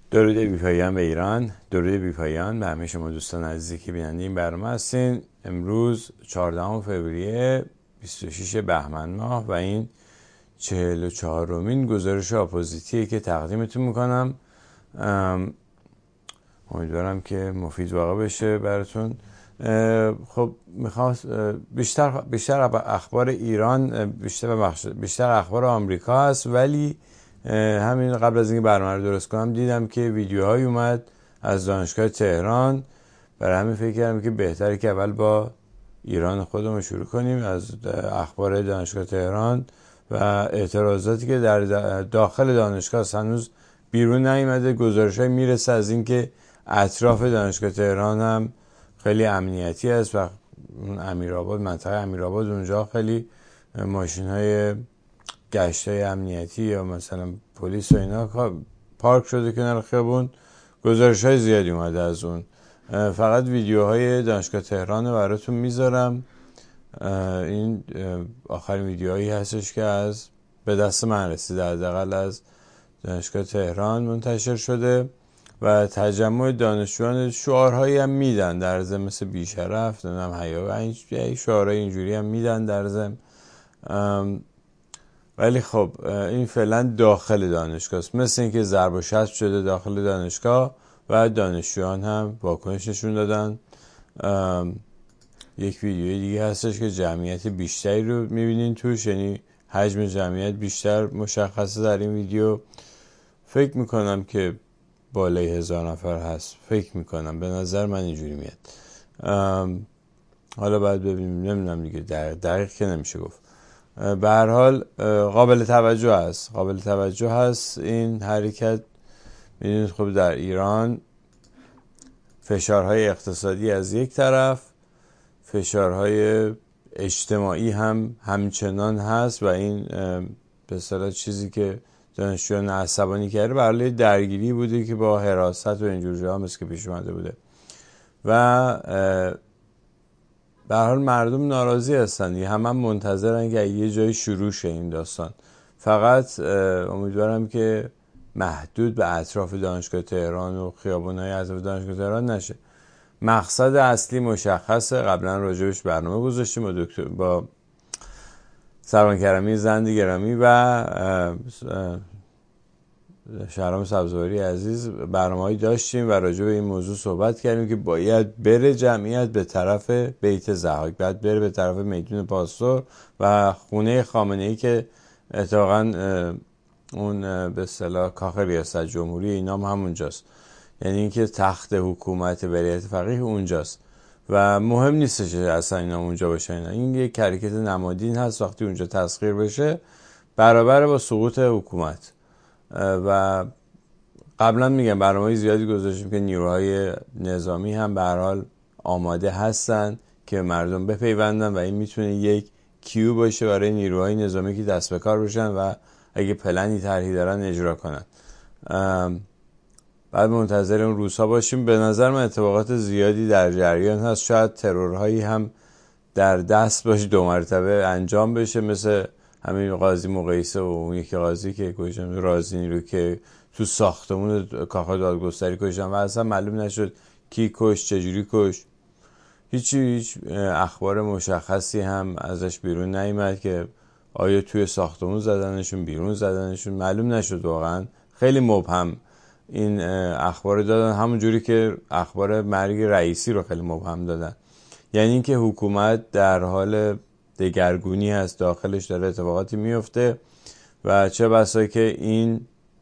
درود بی‌پایان به ایران، درود بی‌پایان به همه شما دوستان عزیزی که بیننده این برنامه هستین. امروز 14 فوریه 26 بهمن ماه و این 44مین گزارش آپوزیتیه که تقدیمتون میکنم. امیدوارم که مفید واقع بشه براتون. خب میخوام بیشتر اخبار ایران بیشتر اخبار آمریکا هست، ولی همین قبل از اینکه برنامه رو درست کنم دیدم که ویدیوهایی اومد از دانشگاه تهران. برای همین فکر کردم که بهتره که اول با ایران خودمون شروع کنیم، از اخبار دانشگاه تهران و اعتراضاتی که در داخل دانشگاه هنوز بیرون نیامده. گزارش‌های میرسه از اینکه اطراف دانشگاه تهران هم خیلی امنیتی است و امیرآباد، منطقه امیرآباد، اونجا خیلی ماشین‌های گشتای امنیتی یا مثلا پلیس و اینا پارک شده کنار خیابون. گزارش‌های زیادی اومده از اون. فقط ویدیوهای دانشگاه تهران رو براتون میذارم. این آخرین ویدیوهایی هستش که به دست من رسیده، حداقل از دانشگاه تهران منتشر شده و تجمع دانشجویان شعارهایی هم میدن در ضمن، مثل بیشرف، نمیدونم حیا، شعارهای اینجوری هم میدن در ضمن. ولی خب این فعلا داخل دانشگاه است، مثل اینکه ضرب و شتم شده داخل دانشگاه و دانشجویان هم واکنش نشون دادن. یک ویدیوی دیگه هستش که جمعیت بیشتری رو میبینین توش، یعنی حجم جمعیت بیشتر مشخصه در این ویدیو. فکر میکنم که بالای 1000 نفر هست، فکر میکنم، به نظر من اینجوری میاد. حالا باید ببینیم، نمیدونم دیگه، دقیق که نمیشه گفت. به هر حال قابل توجه هست این حرکت. میدونید خب در ایران فشارهای اقتصادی از یک طرف، فشارهای اجتماعی هم همچنان هست و این به اصطلاح چیزی که دانشجویان عصبانی کرده برای درگیری بوده که با حراست و اینجور جاها مثل که پیش اومده بوده و به هر حال مردم ناراضی هستن، هم منتظرن که یه جایی شروع شه این داستان. فقط امیدوارم که محدود به اطراف دانشگاه تهران و خیابون‌های اطراف دانشگاه تهران نشه. مقصد اصلی مشخصه، قبلا راجبش برنامه گذاشتیم با سروان کرمی زند گرامی و شهرام سبزواری عزیز برنامه‌ای داشتیم و راجع به این موضوع صحبت کردیم که باید بره جمعیت به طرف بیت ضحاک، باید بره به طرف میدون پاستور و خونه خامنه‌ای که اتفاقاً اون به اصطلاح کاخ ریاست جمهوری اینام همونجاست، یعنی اینکه تخت حکومت ولایت فقیه اونجاست و مهم نیستش اصلا اینا اونجا باشه. این یک حرکت نمادین هست، وقتی اونجا تسخیر بشه برابر با سقوط حکومت. و قبلا میگم برنامه‌های زیادی گذاشتیم که نیروهای نظامی هم به هر حال آماده هستن که مردم بپیوندن و این میتونه یک کیو باشه برای نیروهای نظامی که دست به کار بشن و اگه پلنی طرحی دارن اجرا کنن. بعد منتظر اون روزها باشیم. به نظر من اتفاقات زیادی در جریان هست، شاید ترورهایی هم در دست باشه 2 مرتبه انجام بشه، مثل همین قاضی مقایسه و اون یکی قاضی که کشتن، رازی رو که تو ساختمون کاخ دادگستری کشتن و اصلا معلوم نشد کی کشت، چجوری کشت. هیچ اخبار مشخصی هم ازش بیرون نیامد که آیا توی ساختمون زدنشون، بیرون زدنشون، معلوم نشد. واقعا خیلی مبهم این اخبار دادن، همون جوری که اخبار مرگ رئیسی رو خیلی مبهم دادن. یعنی اینکه حکومت در حال دگرگونی هست، داخلش داره اتفاقاتی میفته و چه بسا که این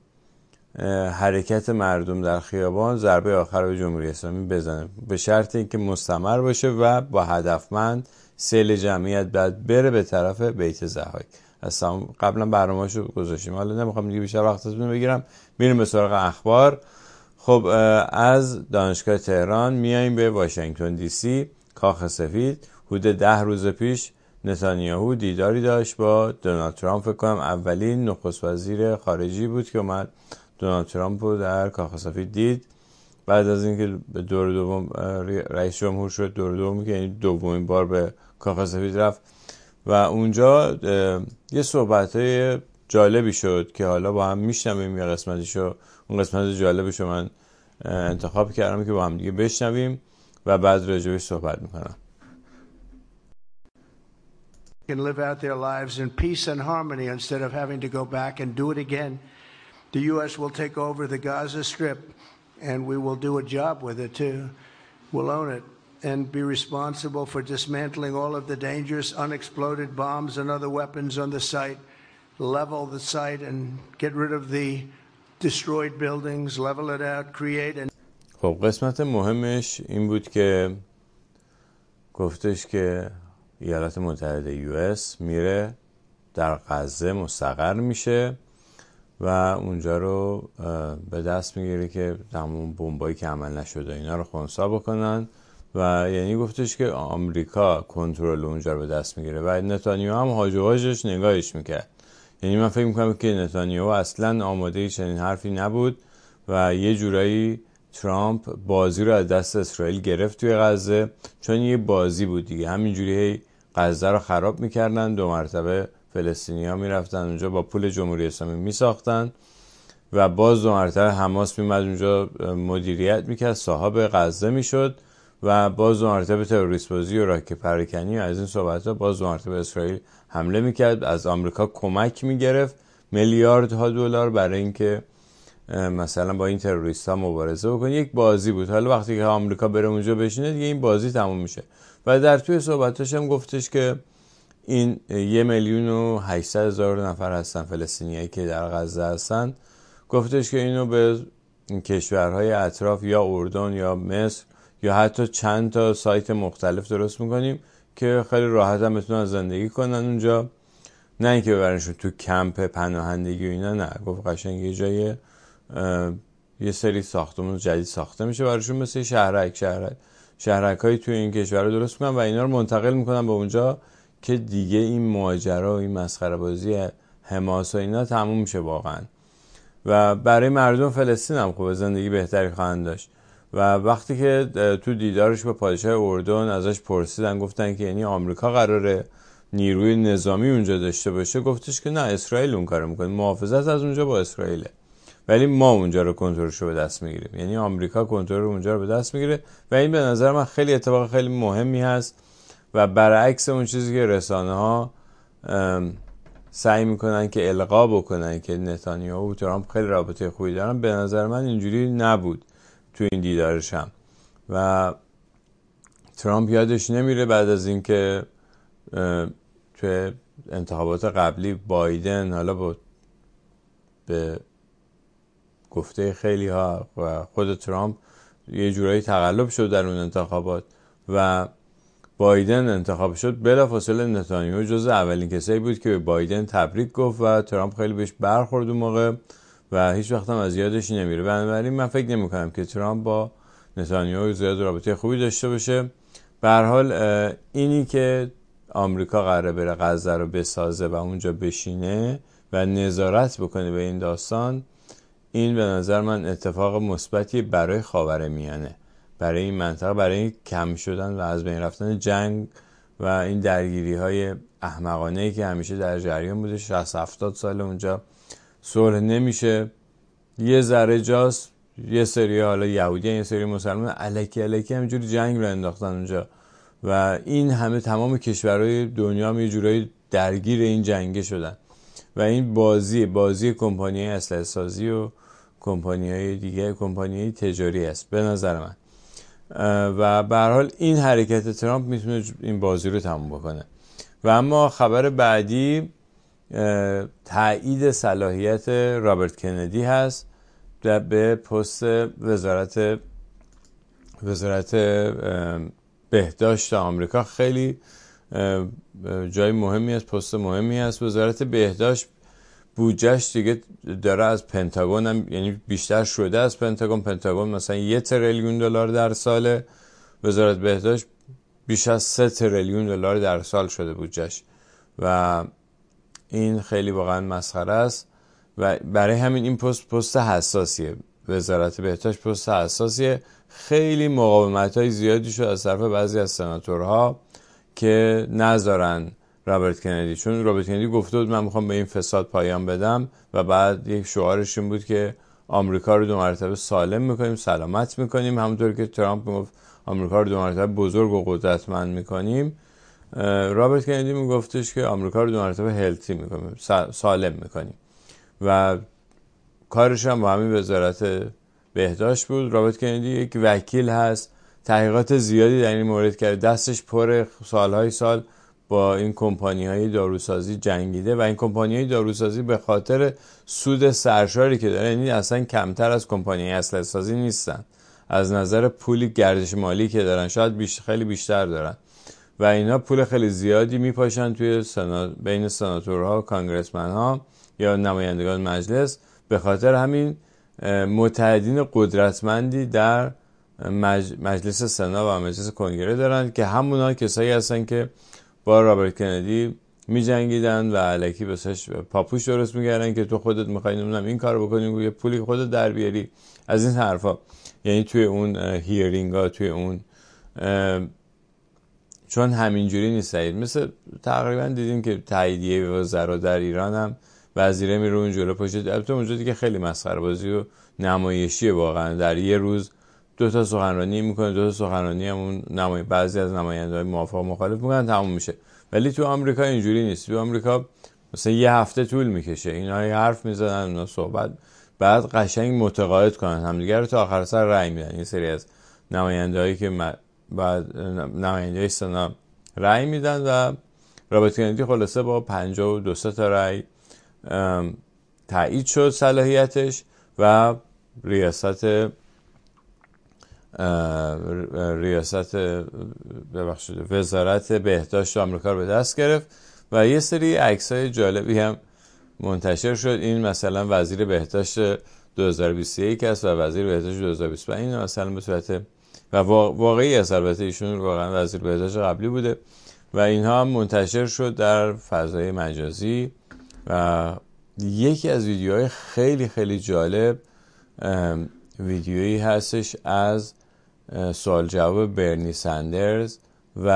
حرکت مردم در خیابان ضربه آخر به جمهوری اسلامی بزنه، به شرط اینکه مستمر باشه و با هدفمند سیل جمعیت بعد بره به طرف بیت ضحاک. اصلا قبلا برنامه‌شو گذاشتیم، حالا نمیخوام دیگه بیشتر وقتتون بگیرم، میریم به سراغ اخبار. خب از دانشگاه تهران میایم به واشنگتن دی سی، کاخ سفید. حدود 10 روز پیش نتانیاهو دیداری داشت با دونالد ترامپ. فکر کنم اولین نخست وزیر خارجی بود که اومد دونالد ترامپ رو در کاخ سفید دید بعد از اینکه به دور دوم رئیس جمهور شد. دور دوم که یعنی دومین بار به کاخ سفید رفت و اونجا یه صحبت‌های جالبی شد که حالا با هم میشنویم. یه قسمتیشو، اون قسمت جالبشو من انتخاب کردم که با هم دیگه بشنویم و بعد راجبش صحبت میکنم. Can live out their lives in peace and harmony instead of having to go back and do it again. The U.S. will take over the Gaza Strip, and we will do a job with it too. We'll own it and be responsible for dismantling all of the dangerous unexploded bombs and other weapons on the site, level the site and get rid of the destroyed buildings, level it out, create and خب قسمت مهمش این بود که گفتش که ایالات متحده US میره در غزه مستقر میشه و اونجا رو به دست میگیره که تمام بمبایی که عمل نشده اینا رو خنثی بکنن و یعنی گفتش که آمریکا کنترل اونجا رو به دست میگیره و نتانیاهو هم هاج و واجش نگاهش میکرد. یعنی من فکر میکنم که نتانیاهو اصلا آماده چنین حرفی نبود و یه جورایی ترامپ بازی رو از دست اسرائیل گرفت توی غزه، چون یه بازی بود دیگه. همینجوری غزه رو خراب میکردن، 2 مرتبه فلسطینی‌ها میرفتن اونجا با پول جمهوری اسلامی میساختن و باز 2 مرتبه حماس میمد اونجا مدیریت میکرد، صاحب غزه میشد و باز 2 مرتبه تروریست بازی و راکت پراکنی و از این صحبت ها باز 2 مرتبه اسرائیل حمله میکرد، از آمریکا کمک میگرفت میلیاردها دلار برای اینکه مثلا با این تروریست ها مبارزه بکنه. یک بازی بود. حالا وقتی که آمریکا بره اونجا بشینه دیگه این بازی تموم میشه. و در توی صحبتاش هم گفتش که این 1,800,000 نفر هستن فلسطینیایی که در غزه هستن. گفتش که اینو به کشورهای اطراف یا اردن یا مصر یا حتی چند تا سایت مختلف درست میکنیم که خیلی راحت هم بتونن زندگی کنن اونجا، نه اینکه ببرنشون تو کمپ پناهندگی و اینا. نه، گفت قشنگ یه جای یه سری ساختمون جدید ساخته میشه براشون، مثل شهرک‌های توی این کشور رو درست میکنن و اینا رو منتقل میکنن به اونجا که دیگه این ماجرا و این مسخره بازی حماس و اینا تموم میشه واقعا. و برای مردم فلسطین هم خوبه، زندگی بهتری خواهند داشت. و وقتی که تو دیدارش با پادشاه اردن ازش پرسیدن، گفتن که یعنی آمریکا قراره نیروی نظامی اونجا داشته باشه، گفتش که نه، اسرائیل اون کارو میکنه، محافظت از اونجا با اسرائیله، ولی ما اونجا رو کنترلش رو به دست میگیریم. یعنی آمریکا کنترل اونجا رو به دست میگیره و این به نظر من خیلی اتفاق خیلی مهمی هست و برعکس اون چیزی که رسانه ها سعی میکنن که القا بکنن که نتانیاهو و ترامپ خیلی رابطه خوبی دارن، به نظر من اینجوری نبود تو این دیدارش هم. و ترامپ یادش نمیره بعد از اینکه تو انتخابات قبلی بایدن، حالا به گفته خیلی ها و خود ترامپ، یه جورایی تقلب شد در اون انتخابات و بایدن انتخاب شد. بلافاصله نتانیاهو جز اولین کسایی بود که به بایدن تبریک گفت و ترامپ خیلی بهش برخورد اون موقع و هیچ وقت هم از یادش نمیره. بنابراین من فکر نمی‌کنم که ترامپ با نتانیاهو زیاد رابطه خوبی داشته باشه. به هر حال اینی که آمریکا قراره بره غزه رو بسازه و اونجا بشینه و نظارت بکنه به این داستان، این به نظر من اتفاق مثبتی برای خاورمیانه، برای این منطقه، برای کم شدن و از بین رفتن جنگ و این درگیری های احمقانه‌ای که همیشه در جریان بوده. 60-70 سال اونجا صلح نمیشه. یه ذره جاست یه سری حالا یهودی، یه سری مسلمان الکی همینجوری جنگ رو انداختن اونجا و این همه تمام کشورهای دنیا هم یه جورایی درگیر این جنگه شدن و این بازی کمپانی‌های اسلحه سازی و کمپانی‌های دیگه، کمپانی‌های تجاری است به نظر من. و به هر حال این حرکت ترامپ میتونه این بازی رو تموم بکنه. و اما خبر بعدی تایید صلاحیت رابرت کندی هست به پست وزارت بهداشت آمریکا. خیلی جای مهمی است، پست مهمی است. وزارت بهداشت بودجهش دیگه داره از پنتاگون هم، یعنی بیشتر شده از پنتاگون مثلا 1 تریلیون دلار در سال، وزارت بهداشت بیش از 3 تریلیون دلار در سال شده بودجهش و این خیلی واقعا مسخره است و برای همین این پست حساسیه. وزارت بهداشت پست حساسیه. خیلی مقاومت‌های زیادی شد از طرف بعضی از سناتورها که نذارن رابرت کندی، چون رابرت کندی گفته بود من میخوام به این فساد پایان بدم و بعد یک شعارش این بود که آمریکا رو 2 مرتبه سالم میکنیم، سلامت میکنیم، همونطور که ترامپ میگفت آمریکا رو 2 مرتبه بزرگ و قدرتمند میکنیم. رابرت کندی میگفتش که آمریکا رو 2 مرتبه هلتی میکنیم، سالم میکنیم و کارش هم با همین وزارت بهداشت بود. رابرت کندی یک وکیل هست، تحقیقات زیادی در این مورد کرده، دستش پر سالهای سال با این کمپانی‌های داروسازی جنگیده و این کمپانی‌های داروسازی به خاطر سود سرشاری که داره، یعنی اصلا کمتر از کمپانی اسلحه سازی نیستن از نظر پولی گردش مالی که دارن، شاید خیلی بیشتر دارن و اینا پول خیلی زیادی میپاشن توی بین سناتورها و کانگرسمن‌ها یا نمایندگان مجلس. به خاطر همین متحدین قدرتمندی در مجلس سنا و مجلس کنگره دارن که همونا کسایی هستن که با رابرت کندی می جنگیدن و الکی بسش پاپوش درست میگردن که تو خودت میخوای نمیدونم این کارو بکنی، یه پولی خودت در بیاری، از این حرفا. یعنی توی اون هیرینگا، توی اون چون همینجوری نیست، مثل تقریبا دیدیم که تاییدیه وزرا در ایران هم وزیره میره اون جلو پشت، البته اونجا دیگه خیلی مسخره بازی و نمایشیه واقعا، در یه روز 2 تا سخنرانی میکنه، 2 تا سخنرانی هم بعضی از نماینده‌های موافق مخالف میکنن، تموم میشه. ولی تو آمریکا اینجوری نیست. تو آمریکا مثلا یه هفته طول میکشه اینا حرف میزنن، اونا صحبت، بعد قشنگ متقاعد کنن همدیگه رو تا آخر سر رأی میدن. این سری از نماینده‌هایی که بعد نماینده سنا رأی میدن و رابرت کندی خلاصه با 52 تا رأی تایید شد صلاحیتش و ریاست وزارت بهداشت آمریکا رو به دست گرفت و یه سری عکسای جالبی هم منتشر شد. این مثلا وزیر بهداشت 2021 است و وزیر بهداشت 2025 این مثلا به صورت و واقعی است، البته ایشون واقعا وزیر بهداشت قبلی بوده و اینها هم منتشر شد در فضای مجازی. و یکی از ویدیوهای خیلی خیلی جالب ویدیویی هستش از سوال جواب برنی سندرز و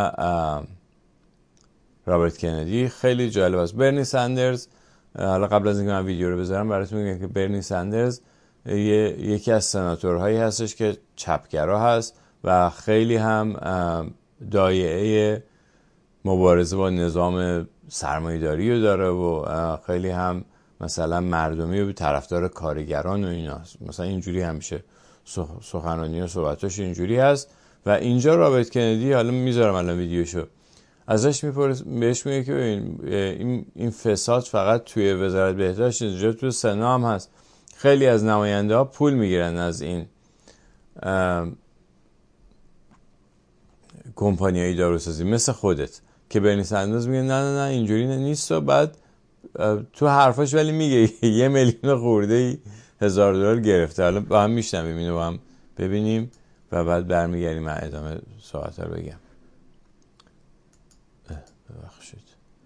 رابرت کندی، خیلی جالب است. برنی سندرز، حالا قبل از اینکه من ویدیو رو بذارم براتون میگم که برنی سندرز یکی از سناتورهایی هستش که چپگرا هست و خیلی هم دایره مبارزه با نظام سرمایه‌داری رو داره و خیلی هم مثلا مردمی و طرفدار کارگران و ایناست. مثلا اینجوری همیشه سخنرانی و صحبتاش اینجوری هست و اینجا رابرت کندی، حالا میذارم الان ویدیوشو، ازش بهش میگه که این فساد فقط توی وزارت بهداشت اینجا توی سنا هم هست، خیلی از نماینده ها پول میگیرن از این کمپانیای داروسازی مثل خودت، که برنی سندرز میگه نه اینجوری نیست و بعد تو حرفاش ولی میگه 1,000,000 خورده $1,000 گرفته. حالا با هم میشنویم اینو، با هم ببینیم و بعد برمیگردیم من ادامه صحبت رو بگم. ببخشید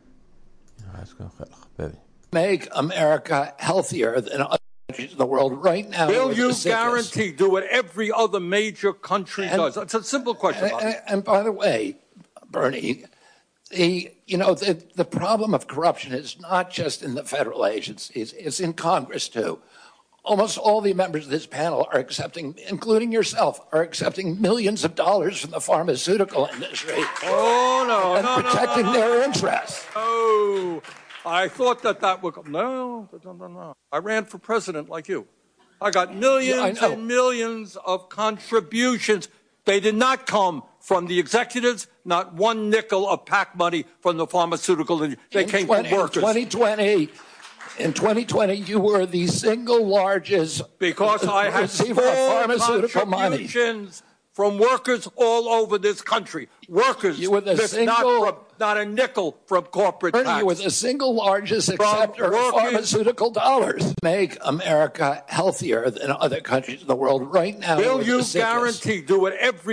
ببین. Make America healthier than other countries in the world right now. Will you guarantee do what every other major country does? It's a simple question. And by the way, Bernie, the problem of corruption is not just in the federal agencies, it's in Congress too. Almost all the members of this panel are accepting, including yourself, are accepting millions of dollars from the pharmaceutical industry. And protecting their interests. Oh, I thought that would come. No. I ran for president like you. I got millions and millions of contributions. They did not come from the executives, not one nickel of PAC money from the pharmaceutical industry. They came from workers. In 2020, you were the single largest because I had full contributions from workers all over this country. Workers, you were not a nickel from corporate PACs. You were the single largest acceptor of pharmaceutical dollars. Make America healthier than other countries in the world right now. Will you guarantee do what every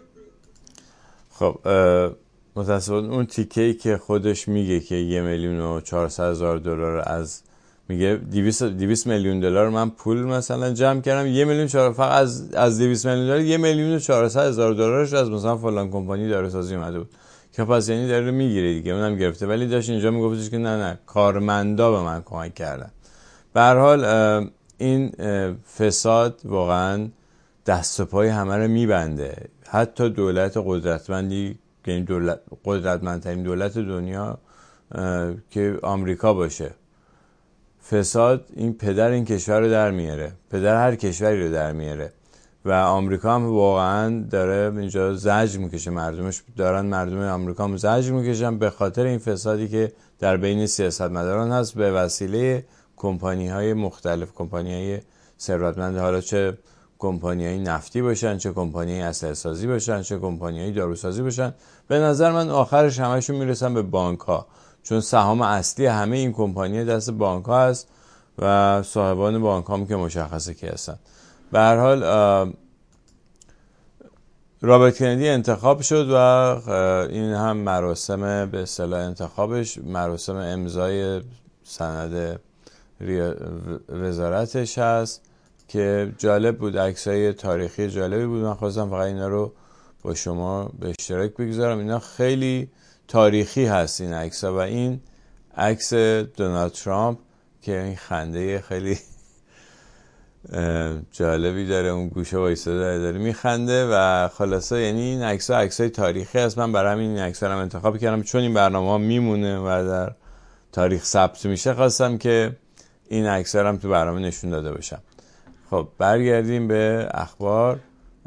خب متاسفانه اون تیکه‌ای که خودش میگه که 1,400,000 $، از میگه 200 میلیون دلار من پول مثلا جمع کردم، 1,400,000 فقط از 200 میلیون دلار $1,400,000 از مثلا فلان کمپانی داروسازی اومده بود که پس یعنی داره میگیره دیگه، اونم گرفته، ولی داشت اینجا میگفتش که نه کارمندا به من کمک کردن. به هر حال این فساد واقعا دست و پای همه رو میبنده، حتی دولت قدرتمندی که قدرتمندترین دولت دنیا که آمریکا باشه، فساد این پدر این کشور رو در میاره، پدر هر کشوری رو در میاره و آمریکا هم واقعا داره اینجا زجر میکشه، مردمش دارن، مردم آمریکا هم زجر میکشن به خاطر این فسادی که در بین سیاستمداران هست به وسیله کمپانی‌های مختلف، کمپانی‌های ثروتمند، حالا چه کمپانی‌های نفتی باشن، چه کمپانی‌های اسلحه‌سازی باشن، چه کمپانی‌های داروسازی باشن. به نظر من آخرش همشون میرسن به بانک‌ها، چون سهام اصلی همه این کمپانی‌ها دست بانک‌ها هست و صاحبان بانک‌ها هم که مشخصه کی هستن. به هر حال رابرت کندی انتخاب شد و این هم مراسم به اصطلاح انتخابش، مراسم امضای سند وزارتش هست که جالب بود، عکسای تاریخی جالبی بود. من خواستم فقط اینا رو با شما به اشتراک بگذارم، اینا خیلی تاریخی هست این عکس‌ها. و این عکس دونالد ترامپ که این خنده خیلی جالبی داره، اون گوشه وایساده داره میخنده و خلاصه یعنی این عکس‌ها عکسای تاریخی هست. من برای همین این عکس‌ها رو انتخاب کردم، چون این برنامه‌ها میمونه و در تاریخ ثبت میشه، خواستم که این عکس‌ها رو هم تو برنامه نشون داده باشم. خب برگردیم به اخبار.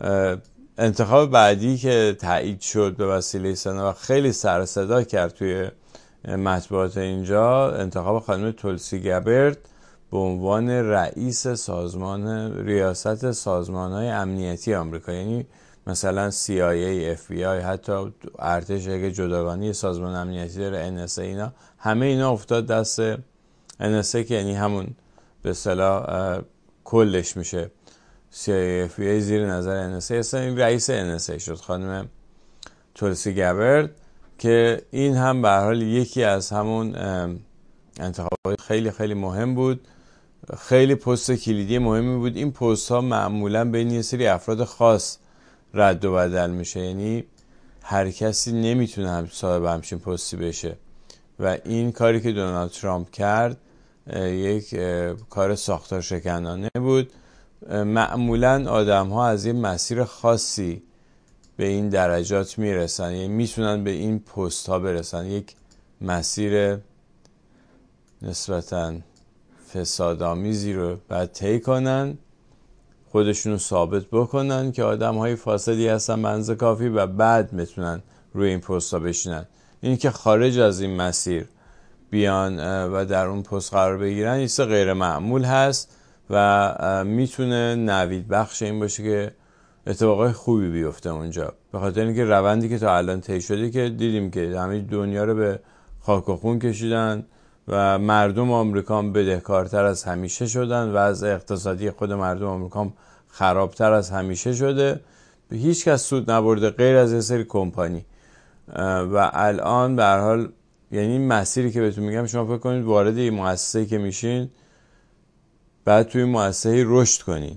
انتخاب بعدی که تایید شد به وسیله سنا و خیلی سر صدا کرد توی مطبوعات اینجا، انتخاب خانم تولسی گبرد به عنوان رئیس ریاست سازمان‌های امنیتی آمریکا، یعنی مثلا CIA، FBI، حتی ارتش اگه جداگانه سازمان امنیتی داره، NSA، اینا همه اینا افتاد دست NSA که یعنی همون به اصطلاح کلش میشه CIA، FBI زیر نظر NSA هستن. این رئیس NSA شد خانم تولسی گبرد که این هم به هر حال یکی از همون انتخابات خیلی خیلی مهم بود، خیلی پست کلیدی مهمی بود. این پست ها معمولا بین یه سری افراد خاص رد و بدل میشه، یعنی هر کسی نمیتونه صاحب همچین پستی بشه و این کاری که دونالد ترامپ کرد یک کار ساختار شکنانه بود. معمولا آدم ها از یه مسیر خاصی به این درجات میرسن، یعنی میتونن به این پست ها برسن، یک مسیر نسبتاً فسادآمیزی رو بعد طی کنن، خودشونو ثابت بکنن که آدم های فاسدی هستن به اندازه کافی و بعد میتونن روی این پست ها بشینن. این که خارج از این مسیر بیان و در اون پست قرار بگیرن این غیر معمول هست و میتونه نوید بخش این باشه که اتفاقای خوبی بیفته اونجا، به خاطر اینکه روندی که تا الان طی شده که دیدیم که همه دنیا رو به خاک و خون کشیدن و مردم آمریکا هم بدهکارتر از همیشه شدن و از اقتصادی خود مردم آمریکا هم خرابتر از همیشه شده، به هیچ کس سود نبرده غیر از یه سری کمپانی. و الان به هر حال یعنی مسیری که بهتون میگم، شما فکر کنید وارد این مؤسسه‌ای که میشین، بعد توی مؤسسه‌ای رشد کنین.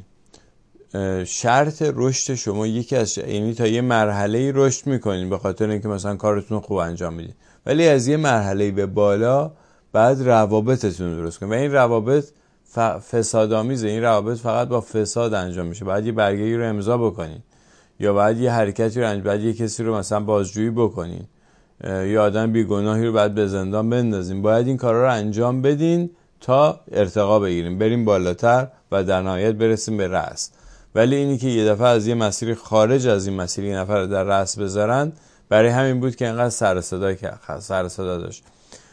شرط رشد شما یکی از یعنی تا یه مرحله‌ای رشد میکنین به خاطر اینکه مثلا کارتون خوب انجام میدین، ولی از یه مرحله‌ای به بالا بعد روابطتون درست کنین و این روابط فسادآمیزه، این روابط فقط با فساد انجام میشه. بعد یه برگه‌ای رو امضا بکنین یا بعد یه حرکتی رو بعد یه کسی رو مثلا بازجویی بکنین یا آدم بیگناهی رو بعد به زندان بندازین. باید این کارا رو انجام بدین تا ارتقا بگیریم، بریم بالاتر و در نهایت برسیم به رأس. ولی اینی که یه دفعه از یه مسیر خارج از این مسیر یه نفر در رأس بذارن، برای همین بود که اینقدر سر صدا داشت.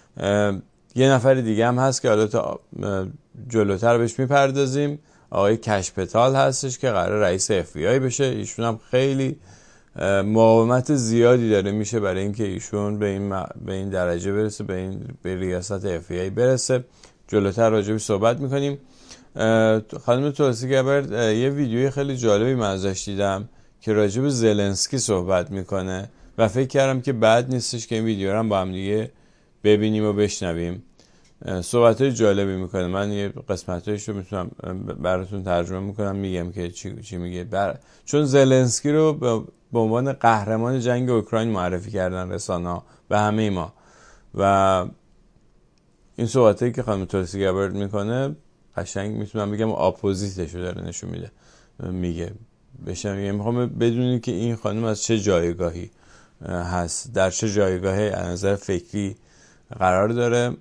یه نفر دیگه هم هست که حالا تا جلوتر بهش میپردازیم، آقای کشپتال هستش که قرار رئیس FBI بشه. ایشون هم خیلی مقاومت زیادی داره میشه برای اینکه ایشون به این درجه برسه، به ریاست FBI برسه. جلوتر راجبش صحبت میکنیم. خانم تولسی گبرد یه ویدیوی خیلی جالبی من ازش دیدم که راجب زلنسکی صحبت میکنه و فکر کردم که بد نیستش که این ویدیو رو هم با هم دیگه ببینیم و بشنویم. صحبتای جالبی میکنه. من یه قسمتایش رو میتونم براتون ترجمه میکنم، میگم که چی میگه. چون زلنسکی رو به عنوان قهرمان جنگ اوکراین معرفی کردن رسانه‌ها به همه ما. و این صحبتایی که خانم تولسی گابارد میکنه قشنگ میتونم بگم اپوزیتش رو داره نشون میده. میگه میخوام بدونی که این خانم از چه جایگاهی هست، در چه جایگاهی از نظر فکری قرار داره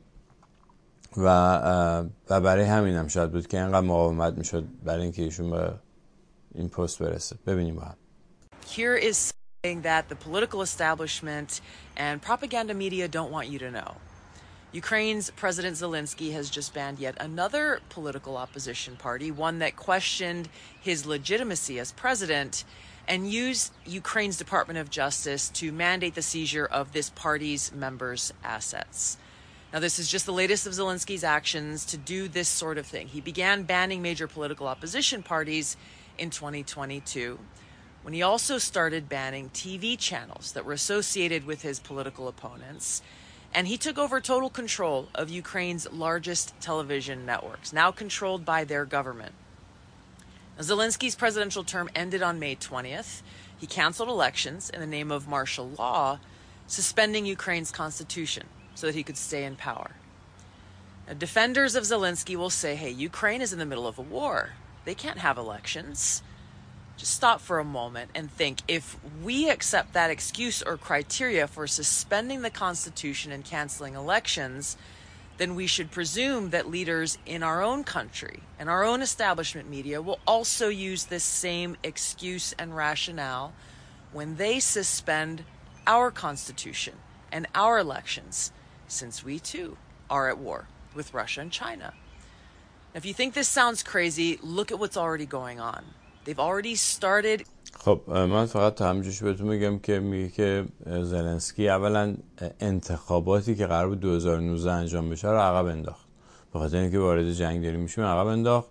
و برای همین هم شاید بود که اینقدر مقاومت میشد برای اینکه ایشون به این پست برسه. ببینیم با هم. Here is something that the political establishment and propaganda media don't want you to know. Ukraine's President Zelensky has just banned yet another political opposition party, one that questioned his legitimacy as president, and used Ukraine's Department of Justice to mandate the seizure of this party's members' assets. Now, this is just the latest of Zelensky's actions to do this sort of thing. He began banning major political opposition parties in 2022, when he also started banning TV channels that were associated with his political opponents. And he took over total control of Ukraine's largest television networks, now controlled by their government. Now, Zelensky's presidential term ended on May 20th. He canceled elections in the name of martial law, suspending Ukraine's constitution so that he could stay in power. Now, defenders of Zelensky will say, hey, Ukraine is in the middle of a war. They can't have elections. Just stop for a moment and think, if we accept that excuse or criteria for suspending the Constitution and canceling elections, then we should presume that leaders in our own country and our own establishment media will also use this same excuse and rationale when they suspend our Constitution and our elections, since we too are at war with Russia and China. If you think this sounds crazy, look at what's already going on. They've already started. خب من فقط همینجوش بهتون میگم که میگه که زلنسکی اولا انتخاباتی که قرار بود 2019 انجام بشه رو عقب انداخت، به خاطر اینکه وارد جنگ داریم میشیم عقب انداخت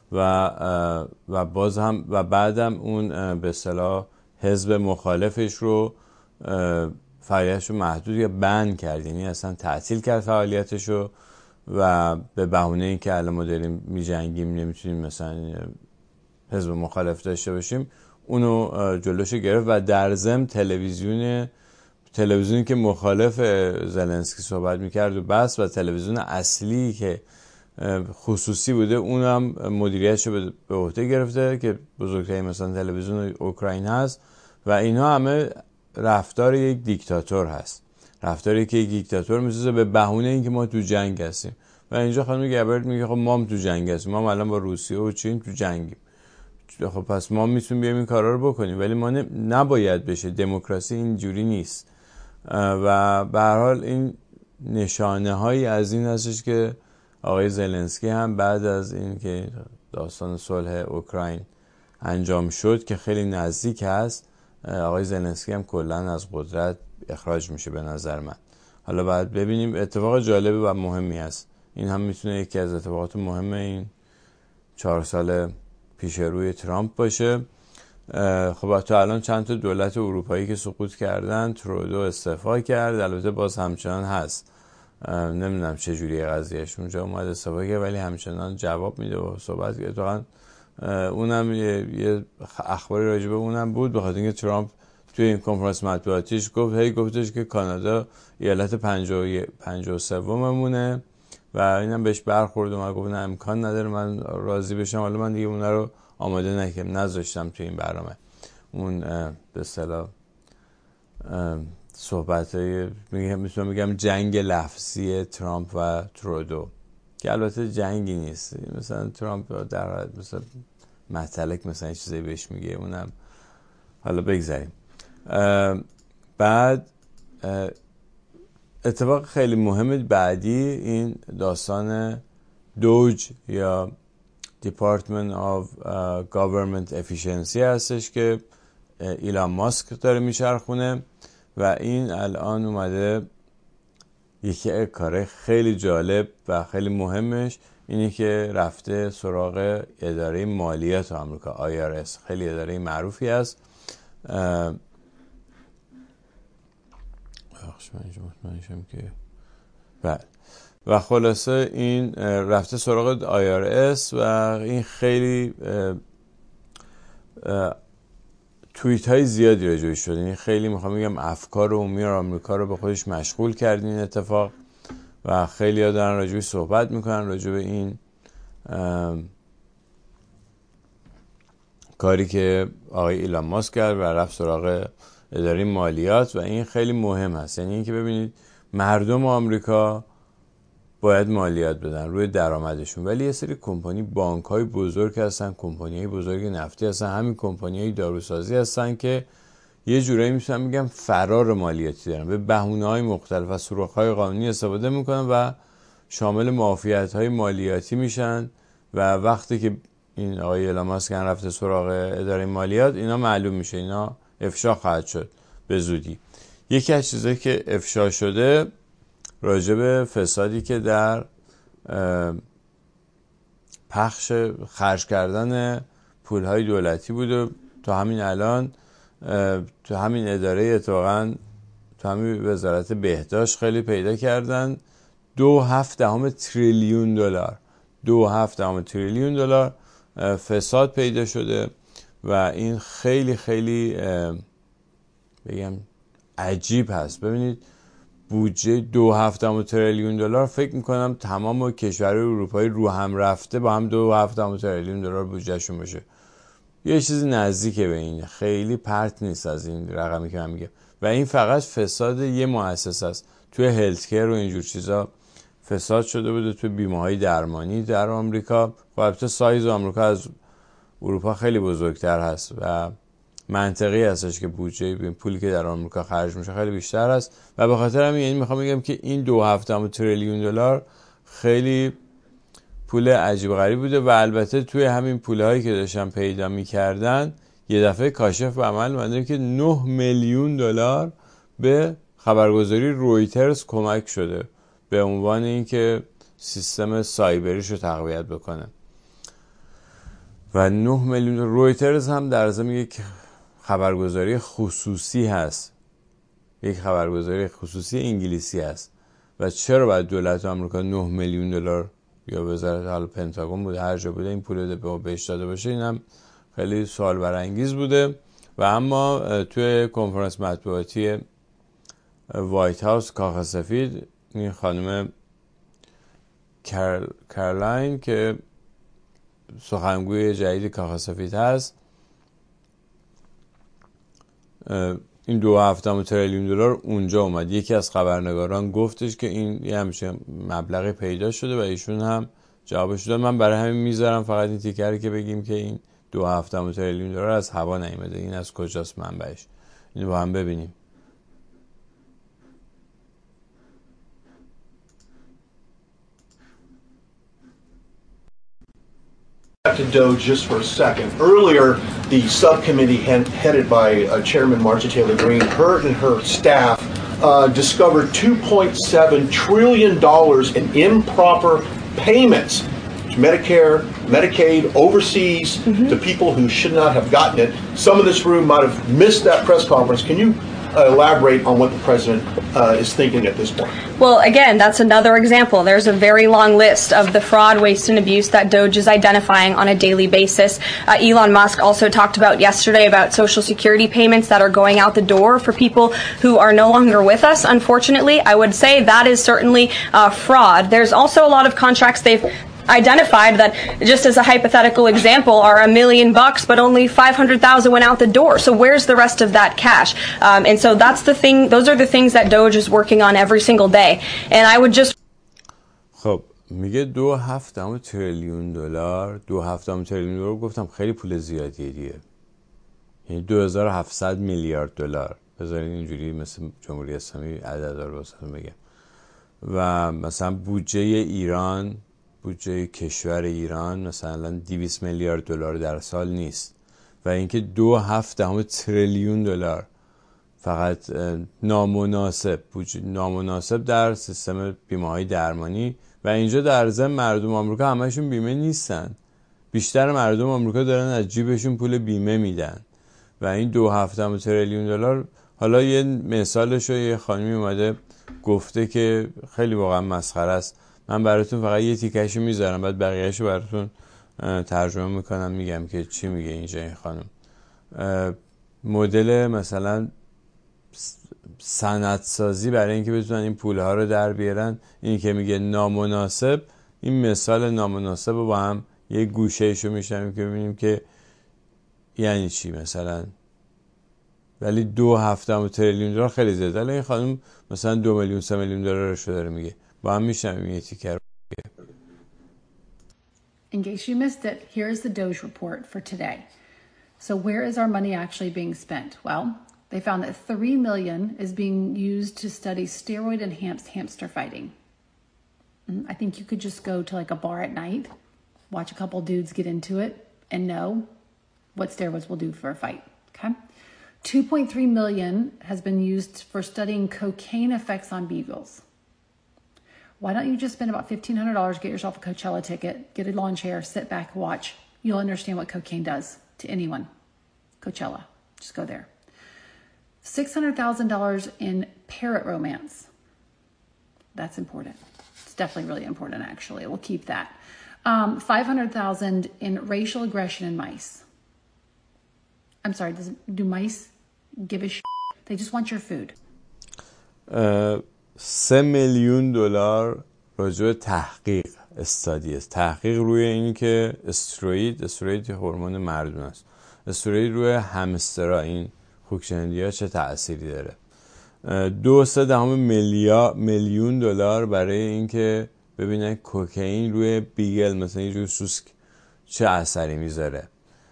و باز هم و بعدم اون به اصطلاح حزب مخالفش رو فعالیتش رو محدود یا بند کرد، یعنی اصلا تعطیل کرد فعالیتش رو و به بهونه اینکه الان ما داریم میجنگیم نمیتونیم مثلا حزب مخالف داشته باشیم اونو جلوش گرفت و در ضمن تلویزیونی که مخالف زلنسکی صحبت میکرد و بس و تلویزیون اصلی که خصوصی بوده اونم مدیریتش رو به عهده گرفته که بزرگترین مثلا تلویزیون اوکراین هست و اینها همه رفتار یک دیکتاتور هست، رفتاری که یک دیکتاتور میسازه به بهونه اینکه ما تو جنگ هستیم. و اینجا خانم گابارد میگه خب ما هم تو جنگ هستیم، ما الان با روسیه و چین تو جنگیم، خب پس ما میتونیم بیایم این کارا رو بکنیم، ولی ما نباید بشه. دموکراسی اینجوری نیست و به هر حال این نشانه هایی از این هستش که آقای زلنسکی هم بعد از این که داستان صلح اوکراین انجام شد که خیلی نزدیک هست، آقای زلنسکی هم کلا از قدرت اخراج میشه به نظر من. حالا بعد ببینیم. اتفاق جالب و مهمی هست، این هم میتونه یکی از اتفاقات مهم این 4 سال پیش روی ترامپ باشه. خب تا الان چند تا دولت اروپایی که سقوط کردن، ترودو استعفا کرد، البته باز همچنان هست، نمیدونم چه جوریه قضیهش، اونجا اومد استعفا کرد ولی همچنان جواب میده و صحبت کرد. اتفاقا اونم یه اخباری راجع به اونم بود، بخاطر اینکه ترامپ توی این کنفرانس مطبوعاتیش گفتش که کانادا ایالت 53 مونه و اینم بهش برخورد و من گفت نه امکان نداره من راضی بشم. حالا من دیگه اونا رو آماده نذاشتم توی این برنامه. اون به اصطلاح صحبتای میتونم بگم جنگ لفظی ترامپ و ترودو که البته جنگی نیست، مثلا ترامپ در حالت مثلا مطلق مثلا چیزی بهش میگه، اونم حالا بگذاریم. بعد اتفاق خیلی مهم بعدی این داستان دوج یا Department of Government Efficiency هستش که ایلان ماسک داره میچرخونه و این الان اومده یکی کاره خیلی جالب و خیلی مهمش اینه که رفته سراغ اداره مالیات آمریکا IRS، خیلی اداره معروفی است. و خلاصه این رفته سراغ IRS و این خیلی توییت های زیادی راجعش شد. یعنی خیلی میخوام بگم افکار عمومی آمریکا رو به خودش مشغول کرد این اتفاق و خیلی ها دارن راجعش صحبت میکنن، راجع به این کاری که آقای ایلان ماسک کرد و رفت سراغ اداره مالیات و این خیلی مهم هست. یعنی اینکه ببینید مردم آمریکا باید مالیات بدن روی درآمدشون، ولی یه سری کمپانی بانک‌های بزرگ هستن، کمپانی‌های بزرگ نفتی هستن، همین کمپانی‌های داروسازی هستن که یه جورایی میتونم بگم فرار مالیاتی دارن، به بهونه‌های مختلف و سوراخ‌های قانونی استفاده میکنن و شامل معافیت‌های مالیاتی میشن و وقتی که این آقای ایلان ماسک رفته سراغ اداره مالیات اینا معلوم میشه، اینا افشا خواهد شد به زودی. یکی از چیزایی که افشا شده راجع به فسادی که در پخش خرج کردن پولهای دولتی بود و تا همین الان تو همین اداره اتفاقا تو همین وزارت بهداشت خیلی پیدا کردن 2.7 تریلیون دلار 2.7 تریلیون دلار فساد پیدا شده و این خیلی خیلی بگم عجیب هست. ببینید بودجه 2.7 تریلیون دلار فکر میکنم تمام کشورهای اروپایی رو هم رفته با هم 2.7 تریلیون دلار بودجهشون باشه. یه چیزی نزدیکه به این، خیلی پرت نیست از این رقمی که من میگم و این فقط فساد یه مؤسسه است. توی هلت کیر و اینجور چیزا فساد شده بوده، توی بیمه‌های درمانی در آمریکا. البته سایز آمریکا از اروپا خیلی بزرگتر هست و منطقی هستش که بودجه پولی که در آمریکا خرج میشه خیلی بیشتر است و به خاطر همین یعنی میخوام بگم که این 2.7 تریلیون دلار خیلی پول عجیب غریب بوده و البته توی همین پولهایی که داشتن پیدا میکردن یه دفعه کاشف به عمل اومده که 9 میلیون دلار به خبرگزاری رویترز کمک شده به عنوان اینکه سیستم سایبریش رو تقویت بکنه و 9 میلیون رویترز هم در ضمن یک خبرگزاری خصوصی هست، یک خبرگزاری خصوصی انگلیسی هست و چرا باید دولت آمریکا 9 میلیون دلار یا وزارت حال پنتاگون بوده هر جا بوده این پول رو بهش داده باشه؟ این هم خیلی سوال برانگیز بوده. و اما توی کنفرانس مطبوعاتی وایت هاوس کاخ سفید این خانم کارلاین که سخنگوی جدید کاخ سفید هست این 2.7 تریلیون دلار اونجا اومد. یکی از خبرنگاران گفتش که این یه همچین مبلغی پیدا شده و ایشون هم جوابش داد. من برای همین میذارم فقط این تیکری که بگیم که این 2.7 تریلیون دلار از هوا نیامده، این از کجاست منبعش، اینو با هم ببینیم. Back to DOGE just for a second. Earlier, the subcommittee headed by Chairman Marjorie Taylor Greene, her and her staff discovered $2.7 trillion in improper payments to Medicare, Medicaid, overseas to people who should not have gotten it. Some in this room might have missed that press conference. Can you elaborate on what the president is thinking at this point? Well, again, that's another example. There's a very long list of the fraud, waste, and abuse that DOGE is identifying on a daily basis. Elon Musk also talked about yesterday about Social Security payments that are going out the door for people who are no longer with us. Unfortunately, I would say that is certainly fraud. There's also a lot of contracts they've identified that, just as a hypothetical example, are $1 million, but only 500,000 went out the door. So where's the rest of that cash? And so that's the thing. Those are the things that DOGE is working on every single day. And I would just. خب میگه 2.7 تریلیون دلار 2.7 تریلیون دلار گفتم خیلی پول زیادیه دیگه، یعنی 2700 میلیارد دلار. بذارین اینجوری مثل جمهوری اسلامی عددا رو واسهتون بگم. و مثلا بودجه ایران، بودجه کشور ایران مثلا 200 میلیارد دلار در سال نیست و اینکه 2.7 تریلیون دلار فقط نامناسب در سیستم بیمه‌های درمانی و اینجا در ضمن مردم آمریکا همشون بیمه نیستن، بیشتر مردم آمریکا دارن از جیبشون پول بیمه میدن و این 2.7 تریلیون دلار. حالا یه مثالشو یه خانمی اومده گفته که خیلی واقعا مسخره است. من براتون فقط یه تیکشو میذارم بعد بقیه‌شو براتون ترجمه میکنم میگم که چی میگه اینجا این خانم. مدل مثلا سندسازی برای اینکه بتونن این پولها رو در بیارن. این که میگه نامناسب، این مثال نامناسب رو با هم یه گوشهشو میشنیم که ببینیم که یعنی چی مثلا. ولی 2.7 تریلیون دلار خیلی زیاده. الان این خانم مثلا 2 میلیون 3 میلیون دلارش رو داره میگه. با هم میشنیم یه تیکر. In case you missed it, here is the Doge report for today. So where is our money actually being spent? Well, they found that $3 million is being used to study steroid-enhanced hamster fighting. I think you could just go to like a bar at night, watch a couple dudes get into it, and know what steroids will do for a fight, okay? $2.3 million has been used for studying cocaine effects on beagles. Why don't you just spend about $1,500, get yourself a Coachella ticket, get a lawn chair, sit back, watch. You'll understand what cocaine does to anyone. Coachella, just go there. $600,000 in parrot romance. That's important. It's definitely really important, actually. We'll keep that. $500,000 in racial aggression in mice. I'm sorry, do mice give a shit? They just want your food. 3 میلیون دلار راجع به تحقیق استادیست، تحقیق روی این که استروید هورمون مردون است، استروید روی همسترها، این خوکشندی ها چه تأثیری داره. 2.3 میلیون دلار برای این که ببینن کوکائین روی بیگل مثلا یه جور سوسک چه اثری میذاره.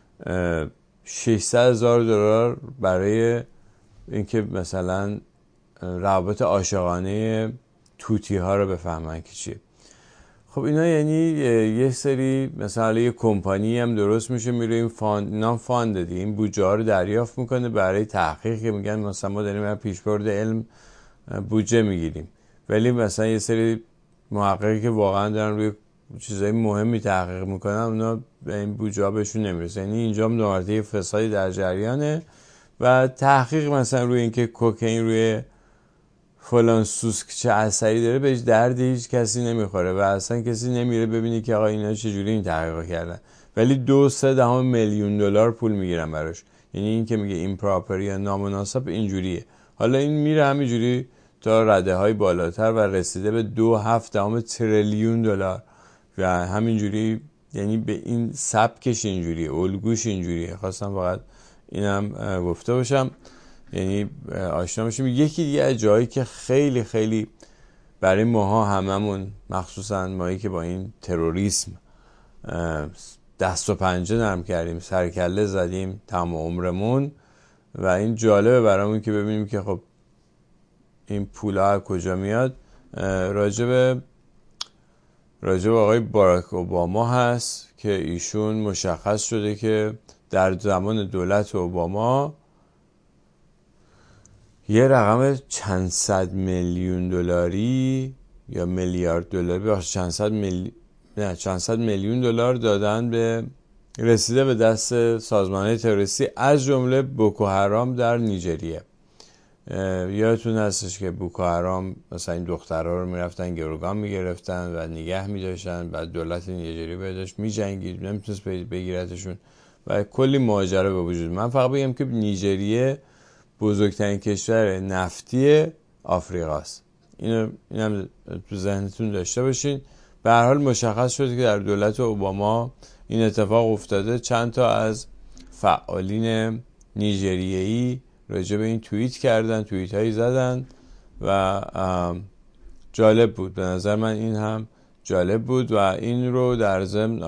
600,000 دلار برای اینکه مثلا روابط عاشقانه توتی ها رو بفهمن که چیه. خب اینا یعنی یه سری مثلا یه کمپانی هم درست میشه، میره این فاند دیگه این بودجه ها رو دریافت میکنه برای تحقیق که میگن مثلا ما داریم پیشبرد علم بودجه میگیریم. ولی مثلا یه سری محققی که واقعا دارن روی چیزای مهمی تحقیق میکنن اونا به این بودجه ها بهشون نمیرسه. یعنی اینجا هم دوباره فسادی در جریانه و تحقیق مثلا روی اینکه کوکائین روی فلان سوسک چه اثری داره بهش درد هیچ کسی نمیخوره و اصلا کسی نمیره ببینه که آقا اینا چجوری این تحقیق کردن. ولی 2.3 میلیون دلار پول میگیرن براش. یعنی این که میگه ایمپراپر یا نامناسب اینجوریه. حالا این میره همینجوری تا رده های بالاتر و رسیده به 2.7 تریلیون دلار و همینجوری، یعنی به این سبکش اینجوریه، الگوش اینجوریه. خواستم فقط اینم گفته باشم، یعنی آشنا باشیم. یکی دیگه از جایی که خیلی خیلی برای ماها هممون، مخصوصا مایی که با این تروریسم دست و پنجه نرم کردیم، سرکله زدیم تمام عمرمون و این جالبه برامون که ببینیم که خب این پولا کجا میاد. راجب آقای باراک اوباما هست که ایشون مشخص شده که در زمان دولت اوباما یه رقم چند صد میلیون دلاری یا میلیارد دلاری، چند صد میلیون دلار دادن به رسیده به دست سازمان‌های تروریستی از جمله بوکو حرام در نیجریه. یادتون هستش که بوکو حرام مثلا این دخترها رو میرفتن گروگان میگرفتن و نگه میداشتن، بعد دولت نیجریه بهش میجنگید، نمیتونست بگیرتشون و کلی ماجرا به وجود. من فقط بگم که نیجریه بزرگترین کشور نفتی آفریقاست. اینم تو ذهنتون داشته باشین. به هر حال مشخص شده که در دولت اوباما این اتفاق افتاده. چند تا از فعالین نیجریه‌ای راجع به این توییت هایی زدن و جالب بود. به نظر من این هم جالب بود و این رو در ضمن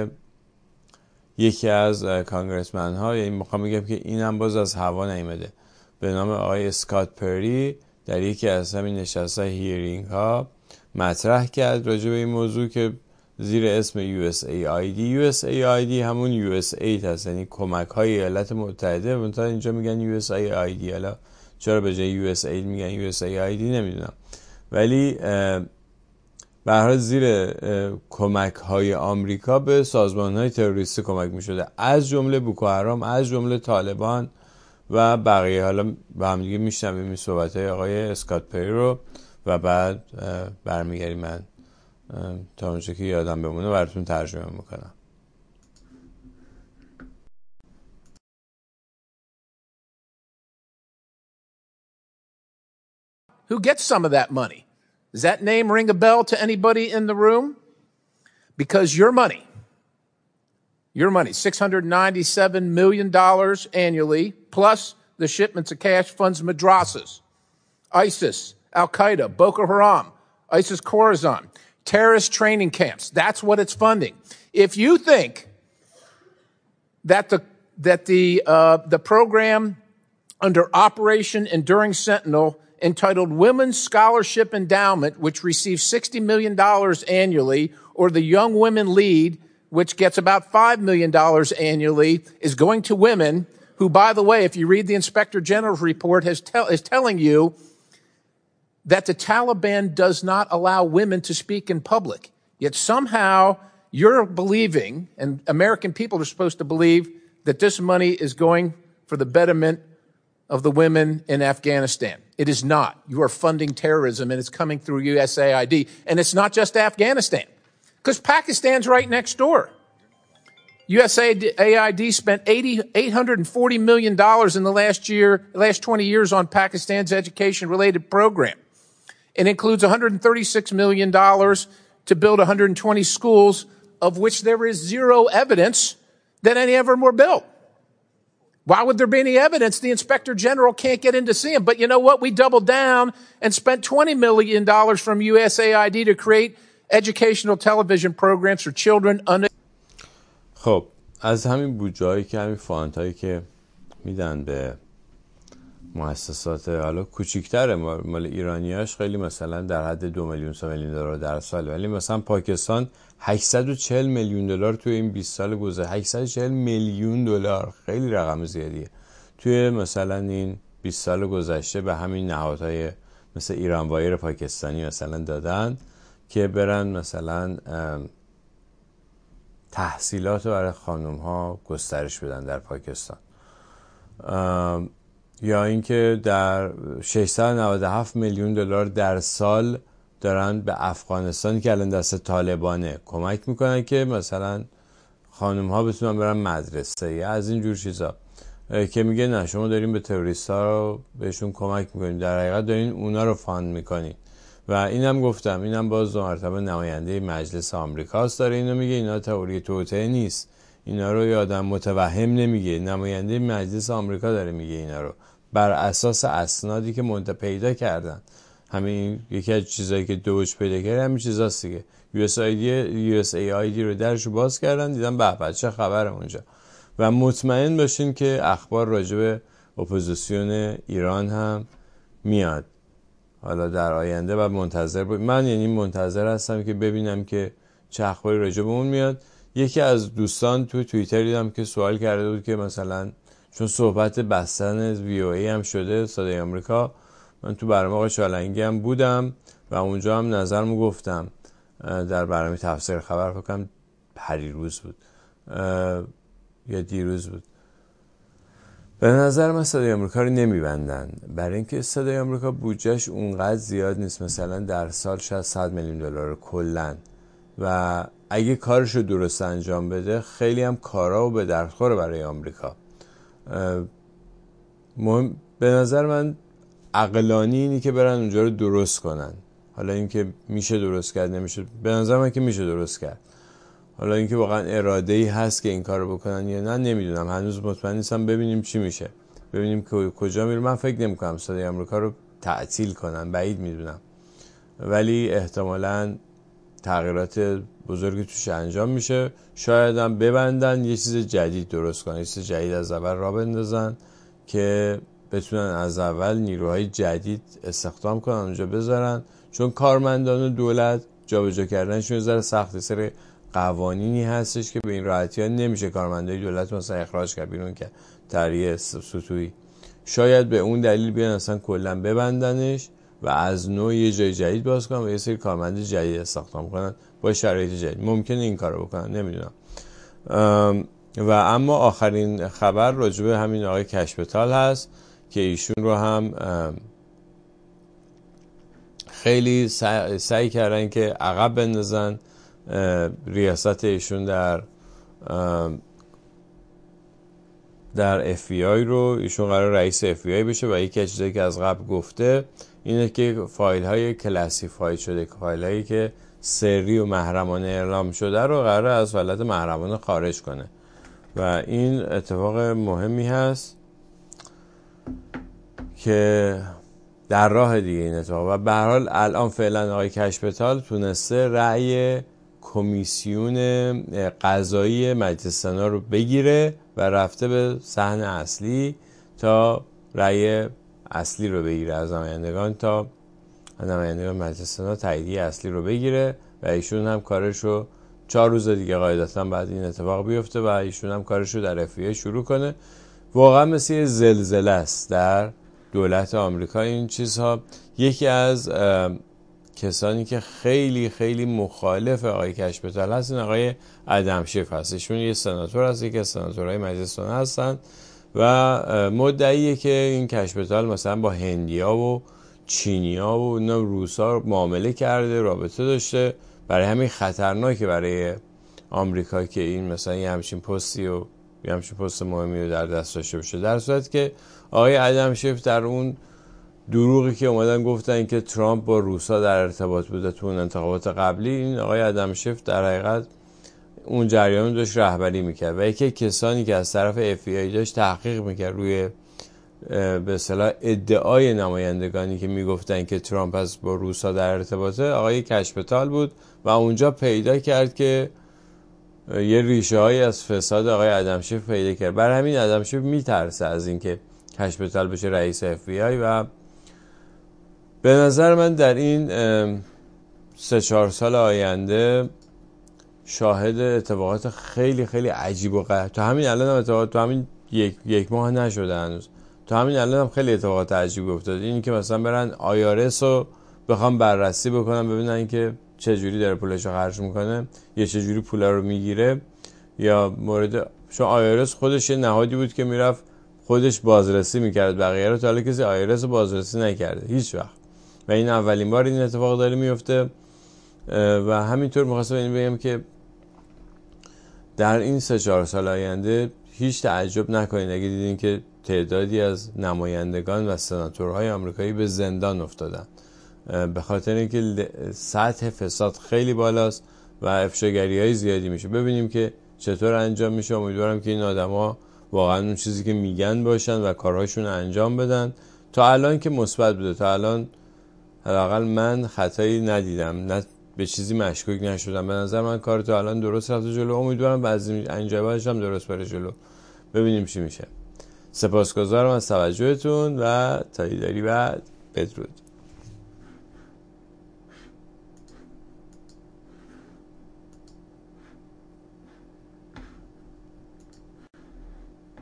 یکی از کانگرسمن ها، یعنی میخوام بگم که این هم باز از هوا نیامده، به نام آقای اسکات پری در یکی از همین نشست‌های هیرینگ ها مطرح کرد راجع به این موضوع که زیر اسم USAID همون USAID هست، یعنی کمک های ایالات متحده. منتها اینجا میگن USAID، حالا چرا به جای USAID میگن USAID نمیدونم. ولی به هر حال زیر کمک های آمریکا به سازمان های تروریستی کمک میشده، از جمله بوکو حرام، از جمله طالبان و بقیه. حالا با هم دیگه میشنویم این صحبت های آقای اسکات پری رو و بعد برمیگردیم. من تا اونجا که یادم بمونه براتون ترجمه میکنم. who gets some of that money. Does that name ring a bell to anybody in the room? Because your money, $697 million annually, plus the shipments of cash funds madrasas, ISIS, Al-Qaeda, Boko Haram, ISIS Khorasan, terrorist training camps. That's what it's funding. If you think that the program under Operation Enduring Sentinel entitled Women's Scholarship Endowment, which receives $60 million annually, or the Young Women Lead, which gets about $5 million annually, is going to women who, by the way, if you read the Inspector General's report, is telling you that the Taliban does not allow women to speak in public. Yet somehow you're believing, and American people are supposed to believe, that this money is going for the betterment of the women in Afghanistan. It is not. You are funding terrorism, and it's coming through USAID. And it's not just Afghanistan, because Pakistan's right next door. USAID spent $840 million in the last 20 years on Pakistan's education-related program. It includes $136 million to build 120 schools, of which there is zero evidence that any of them were built. Why would there be any evidence? The Inspector General can't get in to see them. But you know what? We doubled down and spent $20 million from USAID to create educational television programs for children under. خب از همین بودجه‌ای که همین فانتایی که میدن به مؤسسات حالا کوچیک‌تره، مال ایرانیاش خیلی مثلا در حد 2 میلیون 3 میلیون دلار در سال، ولی مثلا پاکستان 840 میلیون دلار توی این 20 سال گذشته، 840 میلیون دلار خیلی رقم زیادیه توی مثلا این 20 سال گذشته به همین نهادهای مثل ایران وایر پاکستانی مثلا دادن که برن مثلا تحصیلات برای خانم ها گسترش بدن در پاکستان، یا اینکه در 697 میلیون دلار در سال دارن به افغانستان که الان دست طالبانه کمک میکنن که مثلا خانم ها بتونن برن مدرسه یا از این جور چیزا، که میگه نه شما دارین به تروریست ها رو بهشون کمک میکنین، در حقیقت دارین اونا رو فاند میکنین. و اینم گفتم، اینم باز دو مرتبه نماینده مجلس آمریکاست داره اینو میگه، اینا تئوری توطئه نیست، اینا رو یه آدم متوهم نمیگه، نماینده مجلس آمریکا داره میگه اینا رو بر اساس اسنادی که پیدا کردن. همین یکی از چیزایی که دوج پیدا کرد همین چیزاست دیگه. USAID رو درشو باز کردن، دیدن به چه خبره اونجا. و مطمئن باشین که اخبار راجع به اپوزیسیون ایران هم میاد حالا در آینده و منتظر من یعنی منتظر هستم که ببینم که چه اخباری راجع به اون میاد. یکی از دوستان تو توییتر دیدم که سوال کرده بود که مثلا چون صحبت بستن VOA هم شده صدای آمریکا، من تو برنامه آقای چالنگی هم بودم و اونجا هم نظرمو گفتم در برنامه تفسیر خبر، فکرم پریروز بود یا دیروز بود. به نظر من صدای آمریکا رو نمیبندن، برای اینکه صدای آمریکا بودجهش اونقدر زیاد نیست، مثلا در سال شاید 100 میلیون دلار کلن، و اگه کارشو درست انجام بده خیلی هم کارا و به دردخوره برای آمریکا. به نظر من عقلانی اینی که برن اونجا رو درست کنن. حالا اینکه میشه درست کرد نمیشه، به نظر من که میشه درست کرد. حالا اینکه واقعا اراده‌ای هست که این کارو بکنن یا نه نمیدونم، هنوز مطمئن نیستم. ببینیم چی میشه، ببینیم کجا میره. من فکر نمی‌کنم صدای آمریکا رو تعطیل کنن، بعید میدونم، ولی احتمالاً تغییرات بزرگی توش انجام میشه. شاید هم ببندن یه چیز جدید درست کنن، یه چیز جدید از اول راه بندازن که بتونن از اول نیروهای جدید استخدام کنن اونجا بذارن، چون کارمندان دولت جابجا کردنشون یه ذره سخته. سر قوانینی هستش که به این راحتی ها نمیشه کارمندای دولت مثلا اخراج کرد بیرون که طریق سطوحی. شاید به اون دلیل بیان اصلا کلا ببندنش و از نوع یه جای جدید باز کنن و یه سری کارمند جدید استخدام کنن با شرایط جدید. ممکنه این کارو بکنن، نمیدونم. و اما آخرین خبر راجع به همین آقای کشبتال هست که ایشون رو هم خیلی سعی کردن که عقب بندازن ریاست ایشون در FBI رو. ایشون قرار رئیس FBI بشه و یکی از چیزایی که از قبل گفته اینه که فایل های کلاسیفاید شده، فایل هایی که سری و محرمانه اعلام شده رو قراره از حالت محرمانه خارج کنه و این اتفاق مهمی هست که در راه دیگه این اتفاق. و به هر حال الان فعلا آقای کشپتال تونسته رأی کمیسیون قضایی مجلس سنا رو بگیره و رفته به صحن اصلی تا رأی اصلی رو بگیره از نمایندگان، تا نمایندگان مجلس سنا تاییدیه اصلی رو بگیره و ایشون هم کارش رو 4 روز دیگه قاعدتاً بعد این اتفاق بیفته و ایشون هم کارش رو در FBI شروع کنه. واقعا مثل یه زلزله است در دولت آمریکا این چیزها. یکی از کسانی که خیلی خیلی مخالف آقای کشپتال هست این آقای ادم شیف هست. ایشون یه سناتور هست، یکی از سناتورهای مجلس سنا هستن و مدعیه که این کشپتال مثلا با هندیا و چینیا و روسا معامله کرده، رابطه داشته، برای همین خطرناکه برای آمریکا که این مثلا یه همچین پستی و یه همچین پست مهمی رو در دست داشته باشه. در صورتی که آقای ادم شیف در اون دروغی که اومدن گفتن که ترامپ با روسا در ارتباط بوده تو اون انتخابات قبلی، این آقای ادم شیف در حقیقت اون جریان داشت رهبری میکرد و یکی کسانی که از طرف FBI داشت تحقیق میکرد روی به اصطلاح ادعای نمایندگانی که میگفتن که ترامپ از با روسا در ارتباطه، آقای کشپتال بود و اونجا پیدا کرد که یه ریشه هایی از فساد آقای ادم شیف پیدا کرد. برای همین ادم شیف میترسه از اینکه کشپتال بشه رئیس FBI و به نظر من در این 3-4 سال آینده شاهد اتفاقات خیلی خیلی عجیب و غریب، تا همین الان هم اتفاقات، تو همین یک ماه نشده هنوز، تو همین الان هم خیلی اتفاقات عجیب افتاد. این که مثلا برن آیارس رو بخوام بررسی بکنن ببینن که چه جوری داره پولش رو خرج میکنه یا چه جوری پولا رو میگیره، یا مورد چون آیارس خودش یه نهادی بود که میرفت خودش بازرسی میکرد بقیه رو، تا حالا کسی آیارس رو بازرسی نکرده هیچ وقت و این اولین بار این اتفاق داره میفته. و همینطور می‌خواستم این بگم که در این 3-4 سال آینده هیچ تعجب نکنید اگه دیدین که تعدادی از نمایندگان و سناتورهای آمریکایی به زندان افتادن به خاطر اینکه سطح فساد خیلی بالاست و افشاگری‌های زیادی میشه. ببینیم که چطور انجام میشه. امیدوارم که این آدما واقعا اون چیزی که میگن باشن و کارهاشون رو انجام بدن. تا الان که مثبت بوده، تا الان حداقل من خطایی ندیدم، نه به چیزی مشکوک نشدم. به نظر من کار تا الان درست رفته جلو. امیدوارم بعضی انجامش هم درست بره جلو. ببینیم چی میشه. سپاسگزارم از توجهتون و تا دیداری بعد. بدرود.